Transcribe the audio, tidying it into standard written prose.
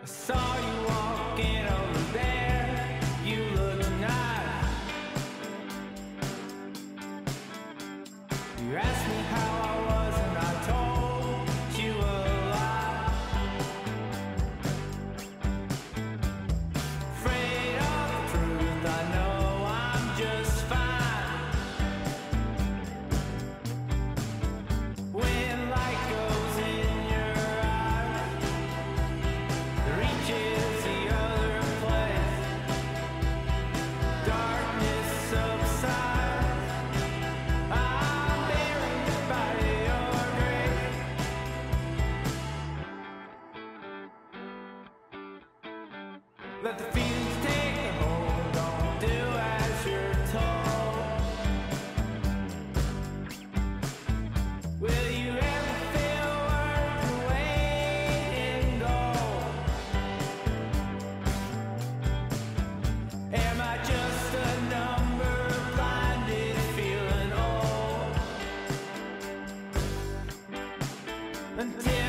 I saw you walking over there. You look nice. You asked me how I was, and I told you a lie. Afraid of the truth, I know I'm just fine. When light goes in your eyes, it reaches the other place. Darkness subsides. I'm buried by your grave. Let the feelings take a hold. Don't do as you're told. Will you ever feel worth the weight in gold? Am I just a number, blinded, feeling old? Until